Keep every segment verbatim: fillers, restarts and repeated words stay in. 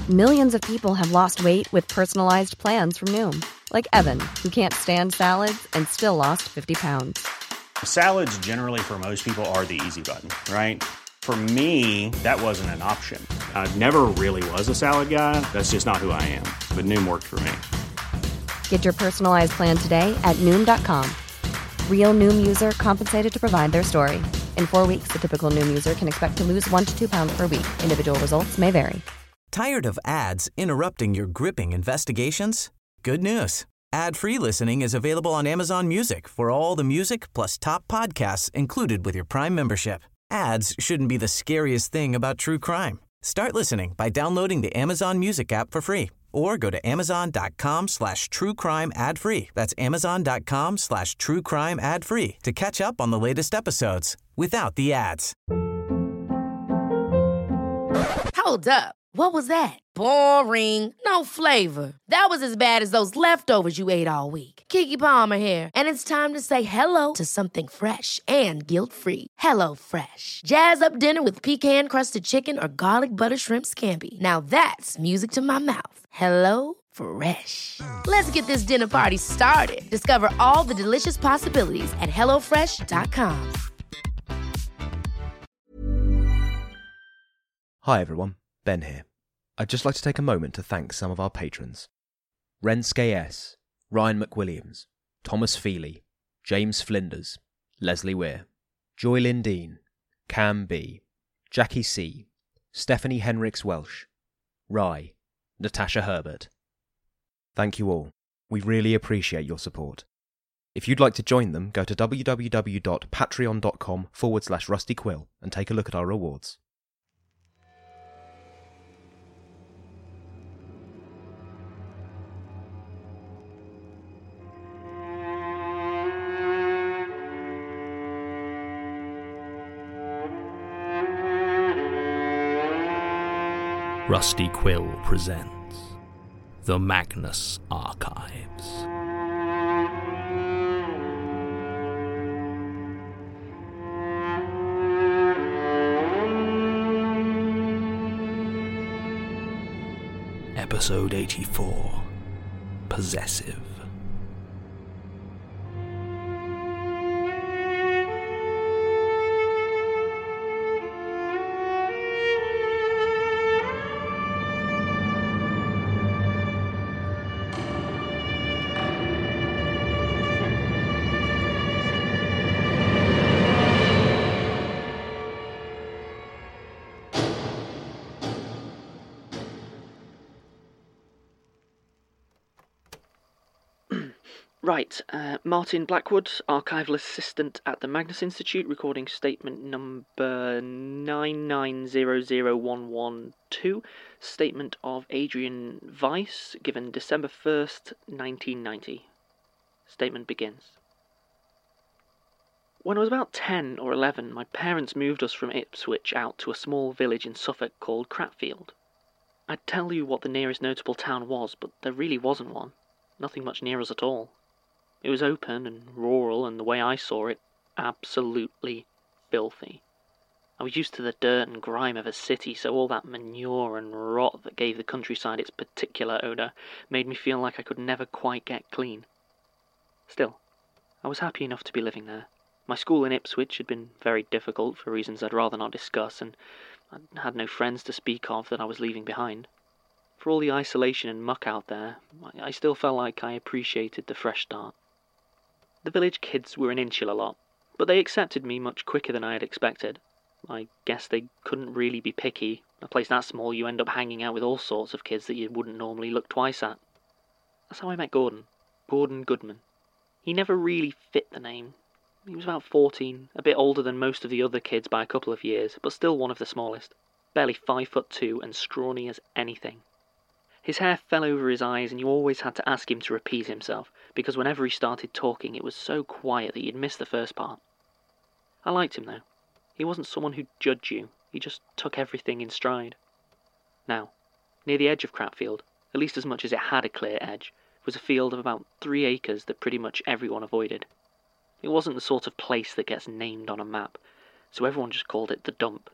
Millions of people have lost weight with personalized plans from Noom. Like Evan, who can't stand salads and still lost fifty pounds. Salads generally for most people are the easy button, right? For me, that wasn't an option. I never really was a salad guy. That's just not who I am. But Noom worked for me. Get your personalized plan today at Noom dot com. Real Noom user compensated to provide their story. In four weeks, the typical Noom user can expect to lose one to two pounds per week. Individual results may vary. Tired of ads interrupting your gripping investigations? Good news. Ad-free listening is available on Amazon Music for all the music plus top podcasts included with your Prime membership. Ads shouldn't be the scariest thing about true crime. Start listening by downloading the Amazon Music app for free or go to amazon.com slash true crime ad free. That's amazon.com slash true crime ad free to catch up on the latest episodes without the ads. Hold up. What was that? Boring. No flavor. That was as bad as those leftovers you ate all week. Keke Palmer here, and it's time to say hello to something fresh and guilt-free. Hello Fresh. Jazz up dinner with pecan-crusted chicken or garlic butter shrimp scampi. Now that's music to my mouth. Hello Fresh. Let's get this dinner party started. Discover all the delicious possibilities at hello fresh dot com. Hi everyone, Ben here. I'd just like to take a moment to thank some of our patrons. Renske S, Ryan McWilliams, Thomas Feely, James Flinders, Leslie Weir, Joy Lynn Dean, Cam B, Jackie C, Stephanie Henricks Welsh, Rye, Natasha Herbert. Thank you all. We really appreciate your support. If you'd like to join them, go to www.patreon.com forward slash rustyquill and take a look at our rewards. Rusty Quill presents The Magnus Archives. Episode eighty-four, Possessive. Right, uh, Martin Blackwood, Archival Assistant at the Magnus Institute, recording statement number nine nine zero zero one one two, statement of Adrian Weiss, given December first, nineteen ninety. Statement begins. When I was about ten or eleven, my parents moved us from Ipswich out to a small village in Suffolk called Cratfield. I'd tell you what the nearest notable town was, but there really wasn't one. Nothing much near us at all. It was open and rural, and the way I saw it, absolutely filthy. I was used to the dirt and grime of a city, so all that manure and rot that gave the countryside its particular odour made me feel like I could never quite get clean. Still, I was happy enough to be living there. My school in Ipswich had been very difficult for reasons I'd rather not discuss, and I had no friends to speak of that I was leaving behind. For all the isolation and muck out there, I still felt like I appreciated the fresh start. The village kids were an insular lot, but they accepted me much quicker than I had expected. I guess they couldn't really be picky. A place that small, you end up hanging out with all sorts of kids that you wouldn't normally look twice at. That's how I met Gordon. Gordon Goodman. He never really fit the name. He was about fourteen, a bit older than most of the other kids by a couple of years, but still one of the smallest. Barely five foot two and scrawny as anything. His hair fell over his eyes, and you always had to ask him to repeat himself, because whenever he started talking it was so quiet that you'd miss the first part. I liked him, though. He wasn't someone who'd judge you, he just took everything in stride. Now, near the edge of Cratfield, at least as much as it had a clear edge, was a field of about three acres that pretty much everyone avoided. It wasn't the sort of place that gets named on a map, so everyone just called it the dump.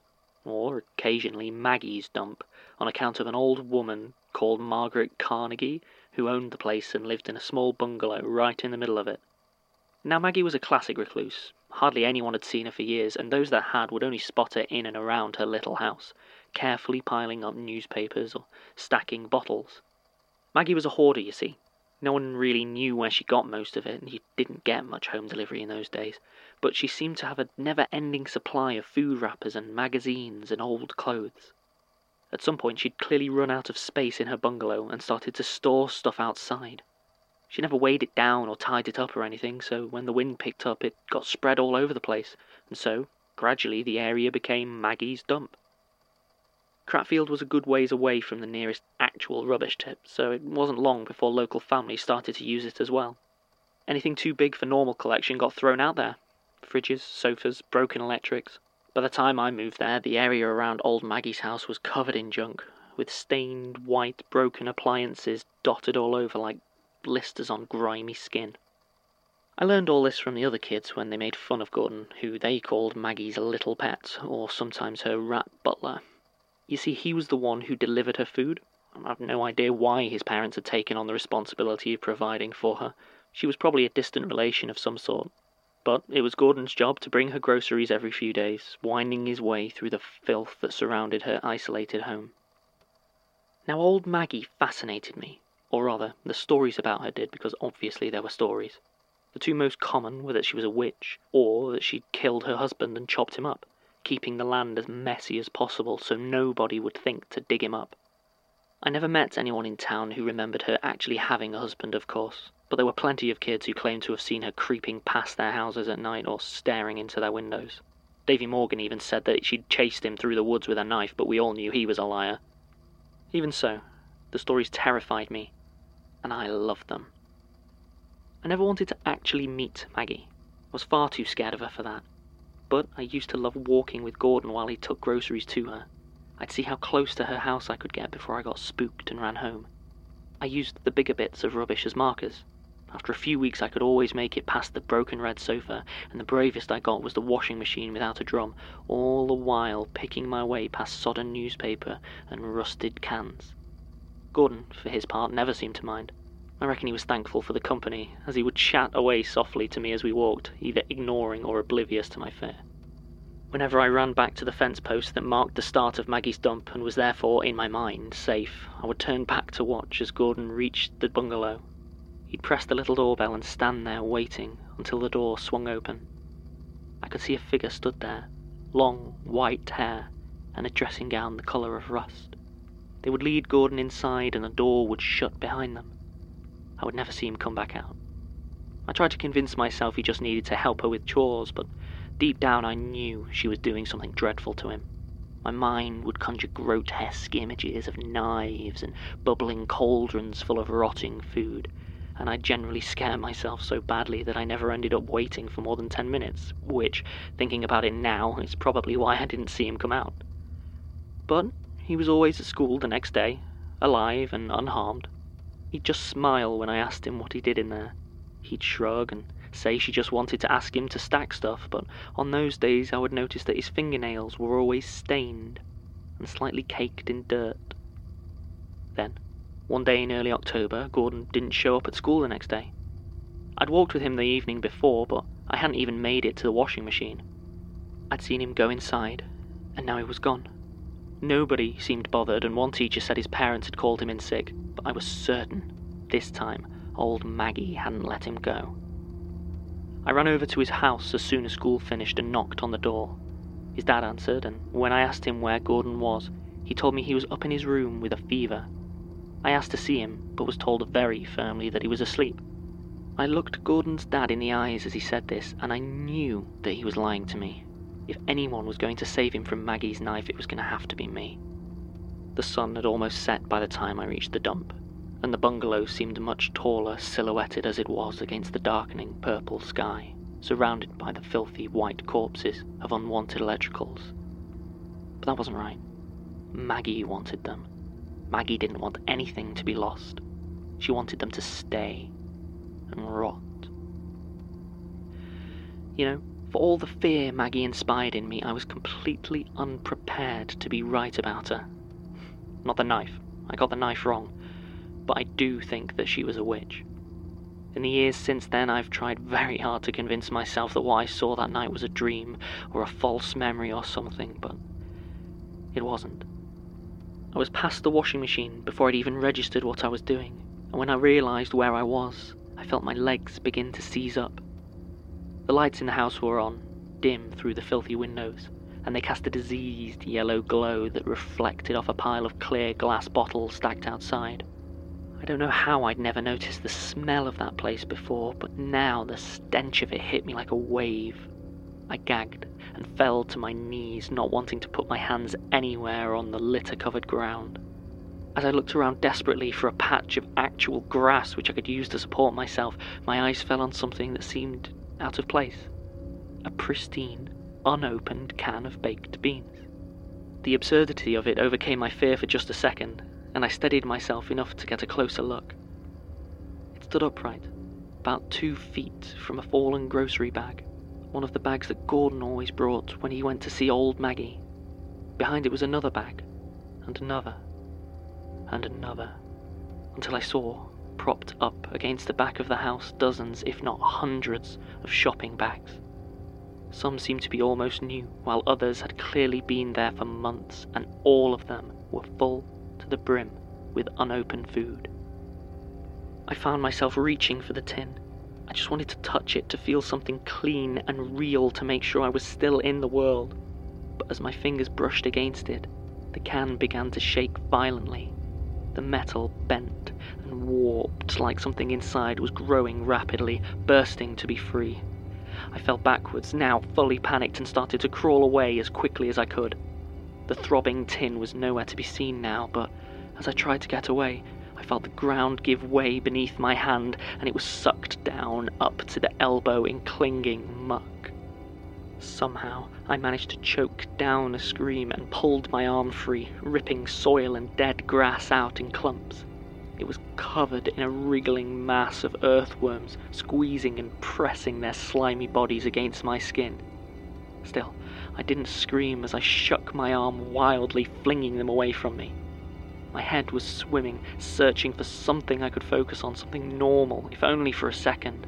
or occasionally Maggie's dump, on account of an old woman called Margaret Carnegie, who owned the place and lived in a small bungalow right in the middle of it. Now Maggie was a classic recluse. Hardly anyone had seen her for years, and those that had would only spot her in and around her little house, carefully piling up newspapers or stacking bottles. Maggie was a hoarder, you see. No one really knew where she got most of it, and you didn't get much home delivery in those days, but she seemed to have a never-ending supply of food wrappers and magazines and old clothes. At some point she'd clearly run out of space in her bungalow and started to store stuff outside. She never weighed it down or tied it up or anything, so when the wind picked up it got spread all over the place, and so, gradually, the area became Maggie's dump. Cratfield was a good ways away from the nearest actual rubbish tip, so it wasn't long before local families started to use it as well. Anything too big for normal collection got thrown out there. Fridges, sofas, broken electrics. By the time I moved there, the area around old Maggie's house was covered in junk, with stained, white, broken appliances dotted all over like blisters on grimy skin. I learned all this from the other kids when they made fun of Gordon, who they called Maggie's little pet, or sometimes her rat butler. You see, he was the one who delivered her food. I have no idea why his parents had taken on the responsibility of providing for her. She was probably a distant relation of some sort. But it was Gordon's job to bring her groceries every few days, winding his way through the filth that surrounded her isolated home. Now, old Maggie fascinated me, or rather, the stories about her did, because obviously there were stories. The two most common were that she was a witch, or that she'd killed her husband and chopped him up, keeping the land as messy as possible so nobody would think to dig him up. I never met anyone in town who remembered her actually having a husband, of course, but there were plenty of kids who claimed to have seen her creeping past their houses at night or staring into their windows. Davy Morgan even said that she'd chased him through the woods with a knife, but we all knew he was a liar. Even so, the stories terrified me, and I loved them. I never wanted to actually meet Maggie. I was far too scared of her for that. But I used to love walking with Gordon while he took groceries to her. I'd see how close to her house I could get before I got spooked and ran home. I used the bigger bits of rubbish as markers. After a few weeks I could always make it past the broken red sofa, and the bravest I got was the washing machine without a drum, all the while picking my way past sodden newspaper and rusted cans. Gordon, for his part, never seemed to mind. I reckon he was thankful for the company, as he would chat away softly to me as we walked, either ignoring or oblivious to my fear. Whenever I ran back to the fence post that marked the start of Maggie's dump and was therefore, in my mind, safe, I would turn back to watch as Gordon reached the bungalow. He'd press the little doorbell and stand there waiting until the door swung open. I could see a figure stood there, long, white hair, and a dressing gown the colour of rust. They would lead Gordon inside and the door would shut behind them. I would never see him come back out. I tried to convince myself he just needed to help her with chores, but deep down I knew she was doing something dreadful to him. My mind would conjure grotesque images of knives and bubbling cauldrons full of rotting food, and I'd generally scare myself so badly that I never ended up waiting for more than ten minutes, which, thinking about it now, is probably why I didn't see him come out. But he was always at school the next day, alive and unharmed. He'd just smile when I asked him what he did in there. He'd shrug and say she just wanted to ask him to stack stuff, but on those days I would notice that his fingernails were always stained and slightly caked in dirt. Then, one day in early October, Gordon didn't show up at school the next day. I'd walked with him the evening before, but I hadn't even made it to the washing machine. I'd seen him go inside, and now he was gone. Nobody seemed bothered, and one teacher said his parents had called him in sick, but I was certain, this time, old Maggie hadn't let him go. I ran over to his house as soon as school finished and knocked on the door. His dad answered, and when I asked him where Gordon was, he told me he was up in his room with a fever. I asked to see him, but was told very firmly that he was asleep. I looked Gordon's dad in the eyes as he said this, and I knew that he was lying to me. If anyone was going to save him from Maggie's knife, it was going to have to be me. The sun had almost set by the time I reached the dump, and the bungalow seemed much taller, silhouetted as it was against the darkening purple sky, surrounded by the filthy white corpses of unwanted electricals. But that wasn't right. Maggie wanted them. Maggie didn't want anything to be lost. She wanted them to stay and rot. You know, For all the fear Maggie inspired in me, I was completely unprepared to be right about her. Not the knife. I got the knife wrong. But I do think that she was a witch. In the years since then, I've tried very hard to convince myself that what I saw that night was a dream, or a false memory or something, but it wasn't. I was past the washing machine before I'd even registered what I was doing, and when I realised where I was, I felt my legs begin to seize up. The lights in the house were on, dim through the filthy windows, and they cast a diseased yellow glow that reflected off a pile of clear glass bottles stacked outside. I don't know how I'd never noticed the smell of that place before, but now the stench of it hit me like a wave. I gagged and fell to my knees, not wanting to put my hands anywhere on the litter-covered ground. As I looked around desperately for a patch of actual grass which I could use to support myself, my eyes fell on something that seemed out of place. A pristine, unopened can of baked beans. The absurdity of it overcame my fear for just a second, and I steadied myself enough to get a closer look. It stood upright, about two feet from a fallen grocery bag, one of the bags that Gordon always brought when he went to see old Maggie. Behind it was another bag, and another, and another, until I saw, propped up against the back of the house, dozens, if not hundreds, of shopping bags. Some seemed to be almost new, while others had clearly been there for months, and all of them were full to the brim with unopened food. I found myself reaching for the tin. I just wanted to touch it, to feel something clean and real, to make sure I was still in the world. But as my fingers brushed against it, the can began to shake violently. The metal bent and warped like something inside was growing rapidly, bursting to be free. I fell backwards, now fully panicked, and started to crawl away as quickly as I could. The throbbing tin was nowhere to be seen now, but as I tried to get away, I felt the ground give way beneath my hand, and it was sucked down up to the elbow in clinging muck. Somehow, I managed to choke down a scream and pulled my arm free, ripping soil and dead grass out in clumps. It was covered in a wriggling mass of earthworms, squeezing and pressing their slimy bodies against my skin. Still, I didn't scream as I shook my arm wildly, flinging them away from me. My head was swimming, searching for something I could focus on, something normal, if only for a second.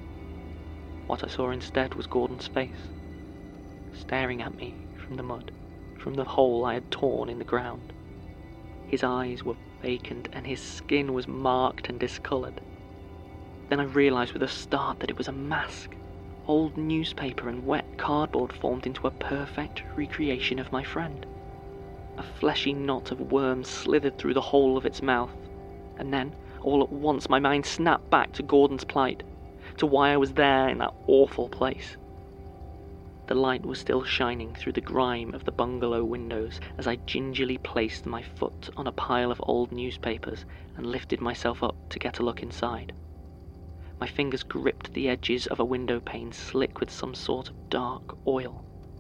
What I saw instead was Gordon's face, staring at me from the mud, from the hole I had torn in the ground. His eyes were vacant, and his skin was marked and discoloured. Then I realised with a start that it was a mask. Old newspaper and wet cardboard formed into a perfect recreation of my friend. A fleshy knot of worms slithered through the hole of its mouth, and then, all at once, my mind snapped back to Gordon's plight, to why I was there in that awful place. The light was still shining through the grime of the bungalow windows as I gingerly placed my foot on a pile of old newspapers and lifted myself up to get a look inside. My fingers gripped the edges of a window pane slick with some sort of dark oil.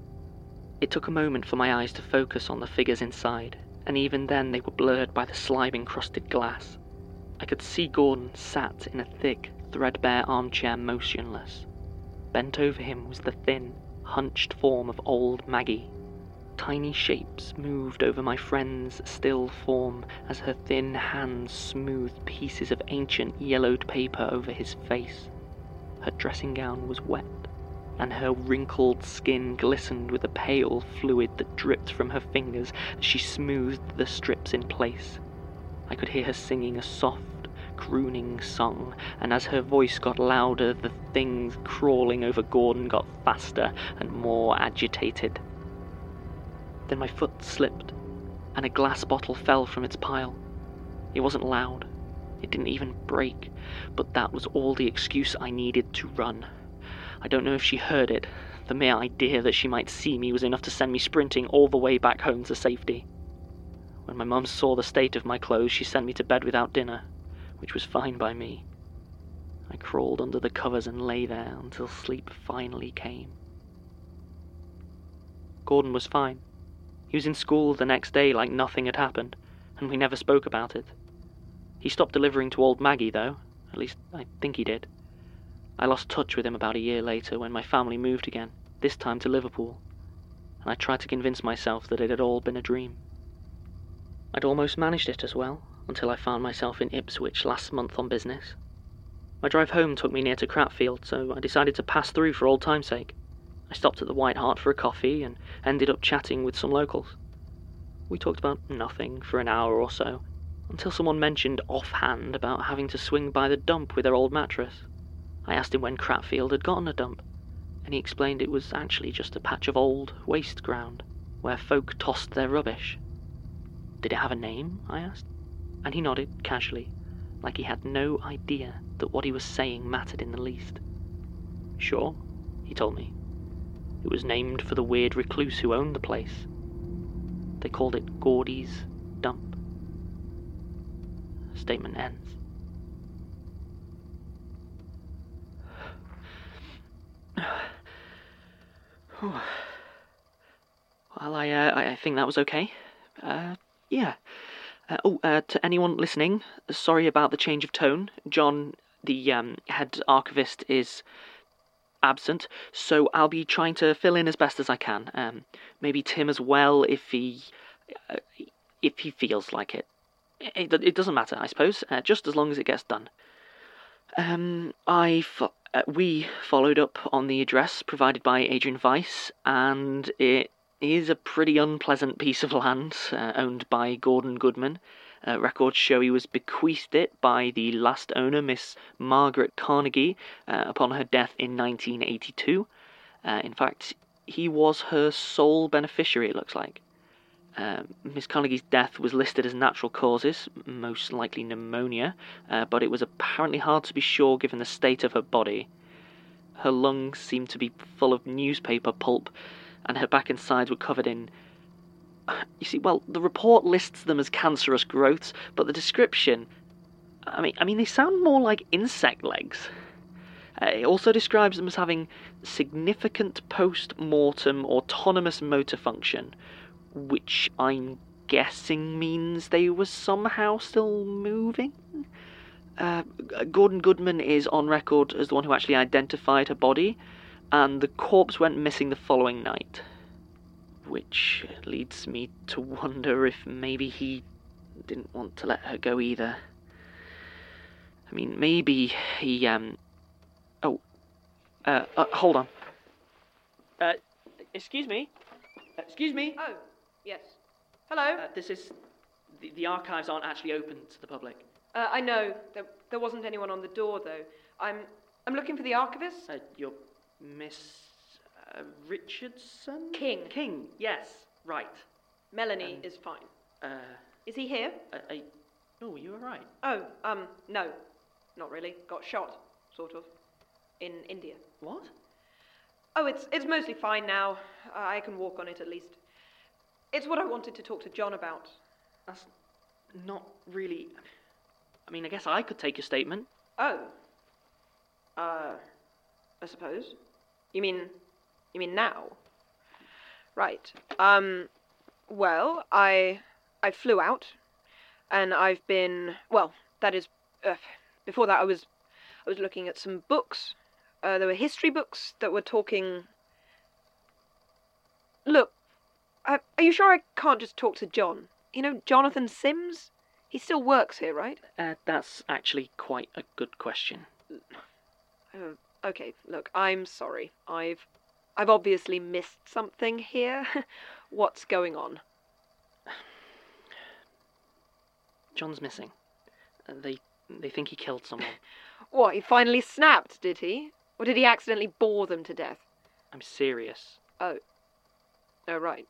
It took a moment for my eyes to focus on the figures inside, and even then they were blurred by the slime-encrusted glass. I could see Gordon sat in a thick, threadbare armchair, motionless. Bent over him was the thin, hunched form of old Maggie. Tiny shapes moved over my friend's still form as her thin hands smoothed pieces of ancient yellowed paper over his face. Her dressing gown was wet, and her wrinkled skin glistened with a pale fluid that dripped from her fingers as she smoothed the strips in place. I could hear her singing a soft, crooning song, and as her voice got louder, the things crawling over Gordon got faster and more agitated. Then my foot slipped, and a glass bottle fell from its pile. It wasn't loud. It didn't even break, but that was all the excuse I needed to run. I don't know if she heard it. The mere idea that she might see me was enough to send me sprinting all the way back home to safety. When my mum saw the state of my clothes, she sent me to bed without dinner, which was fine by me. I crawled under the covers and lay there until sleep finally came. Gordon was fine. He was in school the next day like nothing had happened, and we never spoke about it. He stopped delivering to old Maggie, though. At least, I think he did. I lost touch with him about a year later when my family moved again, this time to Liverpool, and I tried to convince myself that it had all been a dream. I'd almost managed it as well, until I found myself in Ipswich last month on business. My drive home took me near to Cratfield, so I decided to pass through for old time's sake. I stopped at the White Hart for a coffee and ended up chatting with some locals. We talked about nothing for an hour or so, until someone mentioned offhand about having to swing by the dump with their old mattress. I asked him when Cratfield had gotten a dump, and he explained it was actually just a patch of old, waste ground, where folk tossed their rubbish. Did it have a name? I asked, and he nodded casually, like he had no idea that what he was saying mattered in the least. Sure, he told me. It was named for the weird recluse who owned the place. They called it Gordy's Dump. Statement ends. Well, I, uh, I think that was okay. Uh, yeah. Uh, oh, uh, to anyone listening, sorry about the change of tone. John, the um, head archivist, is absent, so I'll be trying to fill in as best as I can. Um, maybe Tim as well, if he, uh, if he feels like it. It, it doesn't matter, I suppose, uh, just as long as it gets done. Um, I fo- uh, we followed up on the address provided by Adrian Weiss, and it is a pretty unpleasant piece of land, uh, owned by Gordon Goodman. Uh, records show he was bequeathed it by the last owner, Miss Margaret Carnegie, uh, upon her death in nineteen eighty-two. Uh, in fact, he was her sole beneficiary, it looks like. Uh, Miss Carnegie's death was listed as natural causes, most likely pneumonia, uh, but it was apparently hard to be sure given the state of her body. Her lungs seemed to be full of newspaper pulp, and her back and sides were covered in... You see, well, the report lists them as cancerous growths, but the description... I mean, I mean, they sound more like insect legs. Uh, it also describes them as having significant post-mortem autonomous motor function, which I'm guessing means they were somehow still moving. Uh, Gordon Goodman is on record as the one who actually identified her body, and the corpse went missing the following night. Which leads me to wonder if maybe he didn't want to let her go either. I mean, maybe he, um... Oh, uh, uh hold on. Uh, excuse me? Uh, excuse me? Oh, yes. Hello? Uh, this is... The, the archives aren't actually open to the public. Uh, I know. There, there wasn't anyone on the door, though. I'm... I'm looking for the archivist. Uh, you're Miss... Uh, Richardson? King. King, yes, right. Melanie Um, is fine. Uh, Is he here? I, I, oh, you were right. Oh, um, no. Not really. Got shot, sort of. In India. What? Oh, it's it's mostly fine now. I can walk on it at least. It's what I wanted to talk to John about. That's not really... I mean, I guess I could take a statement. Oh. Uh, I suppose. You mean... You mean now? Right. Um, well, I... I flew out. And I've been... Well, that is... Uh, before that I was... I was looking at some books. Uh, there were history books that were talking... Look, I, are you sure I can't just talk to John? You know, Jonathan Sims? He still works here, right? Uh, that's actually quite a good question. Uh, okay, look, I'm sorry. I've... I've obviously missed something here. What's going on? John's missing. Uh, they they think he killed someone. What, he finally snapped, did he? Or did he accidentally bore them to death? I'm serious. Oh. Oh, right.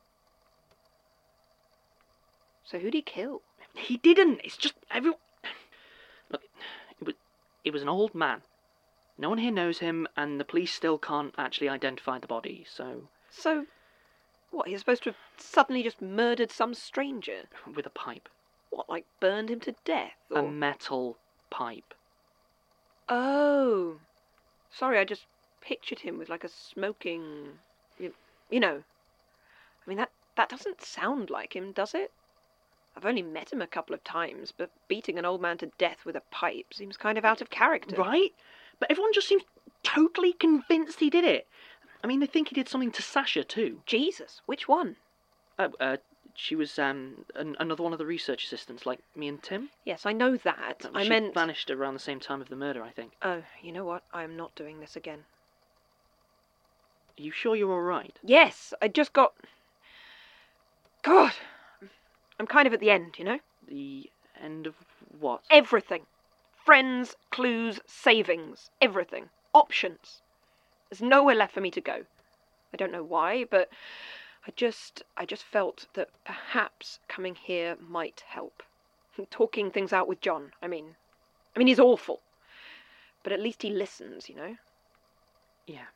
So who'd he kill? He didn't. It's just everyone... Look, it was, it was an old man. No one here knows him, and the police still can't actually identify the body, so... So, what, he's supposed to have suddenly just murdered some stranger? With a pipe. What, like burned him to death? Or... A metal pipe. Oh. Sorry, I just pictured him with like a smoking... You, you know. I mean, that, that doesn't sound like him, does it? I've only met him a couple of times, but beating an old man to death with a pipe seems kind of out of character. Right? But everyone just seems totally convinced he did it. I mean, I think he did something to Sasha, too. Jesus, which one? Uh, uh, she was um an- another one of the research assistants, like me and Tim. Yes, I know that. I she meant... vanished around the same time of the murder, I think. Oh, you know what? I am not doing this again. Are you sure you're all right? Yes, I just got... God, I'm kind of at the end, you know? The end of what? Everything. Friends, clues, savings, everything. Options. There's nowhere left for me to go. I don't know why, but I just, I just felt that perhaps coming here might help. Talking things out with John, I mean. I mean, he's awful. But at least he listens, you know? Yeah.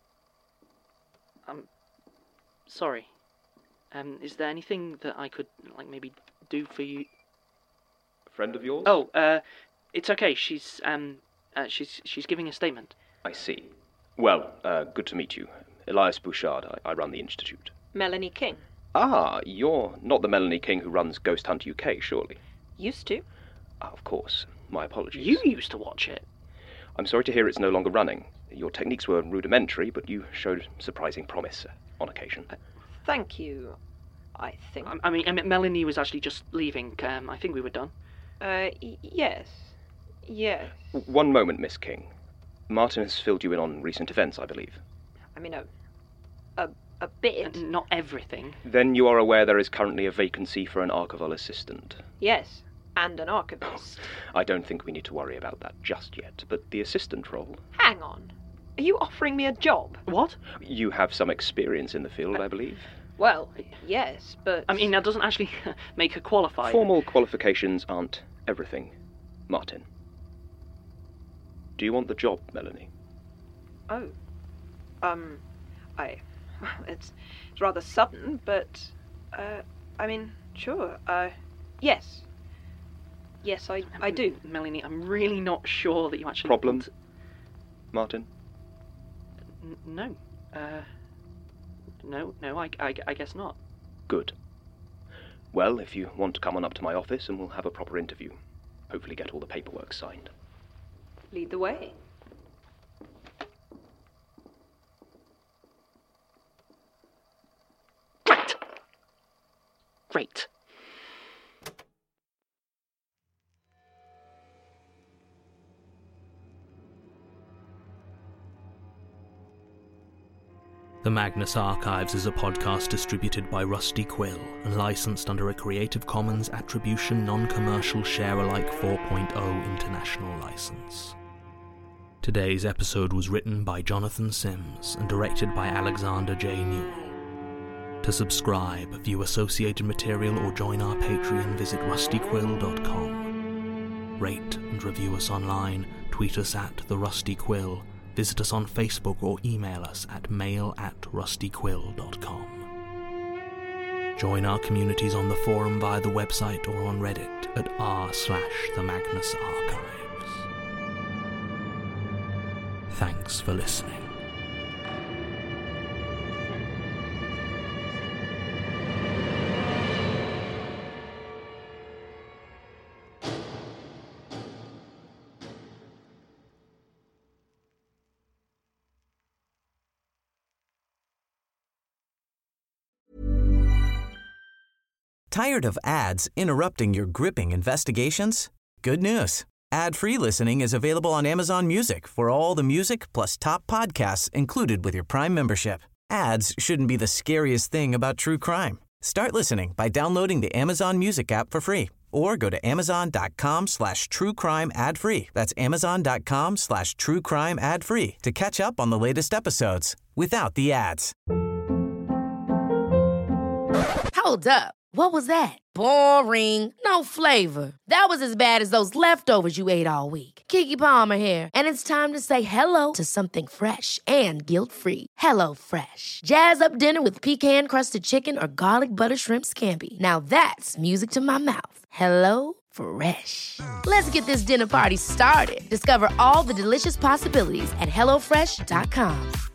I'm sorry. Um, is there anything that I could, like, maybe do for you? A friend of yours? Oh, uh, it's okay. She's, um, uh, she's, she's giving a statement. I see. Well, uh, good to meet you. Elias Bouchard. I, I run the Institute. Melanie King. Ah, you're not the Melanie King who runs Ghost Hunt U K, surely? Used to. Ah, of course. My apologies. You used to watch it. I'm sorry to hear it's no longer running. Your techniques were rudimentary, but you showed surprising promise uh, on occasion. Uh, Thank you, I think. I, I mean, I mean, Melanie was actually just leaving. Um, I think we were done. Uh, y- yes. Yes. One moment, Miss King. Martin has filled you in on recent events, I believe. I mean, a... a, a bit. Uh, not everything. Then you are aware there is currently a vacancy for an archival assistant. Yes, and an archivist. I don't think we need to worry about that just yet, but the assistant role... Hang on. Are you offering me a job? What? You have some experience in the field, I believe. Well, yes, but... I mean, that doesn't actually make her qualified. Formal qualifications aren't everything, Martin. Do you want the job, Melanie? Oh. Um, I... It's, it's rather sudden, but... Uh, I mean, sure, uh, yes. Yes, I, I do. Melanie, I'm really not sure that you actually... Problem, want... Martin? N- no. Uh... No, no, I, I, I guess not. Good. Well, if you want to come on up to my office and we'll have a proper interview. Hopefully get all the paperwork signed. Lead the way. Great! Great. The Magnus Archives is a podcast distributed by Rusty Quill and licensed under a Creative Commons Attribution Non-Commercial Share-alike four point oh international license. Today's episode was written by Jonathan Sims and directed by Alexander J. Newell. To subscribe, view associated material or join our Patreon, visit rusty quill dot com. Rate and review us online, tweet us at The Rusty Quill, visit us on Facebook or email us at mail at rusty quill dot com. Join our communities on the forum via the website or on Reddit at r slash the Magnus Archives. Thanks for listening. Tired of ads interrupting your gripping investigations? Good news. Ad-free listening is available on Amazon Music for all the music plus top podcasts included with your Prime membership. Ads shouldn't be the scariest thing about true crime. Start listening by downloading the Amazon Music app for free or go to amazon.com slash true crime ad free. That's amazon.com slash true crime ad free to catch up on the latest episodes without the ads. Hold up. What was that? Boring. No flavor. That was as bad as those leftovers you ate all week. Keke Palmer here, and it's time to say hello to something fresh and guilt-free. Hello Fresh. Jazz up dinner with pecan-crusted chicken or garlic butter shrimp scampi. Now that's music to my mouth. Hello Fresh. Let's get this dinner party started. Discover all the delicious possibilities at hello fresh dot com.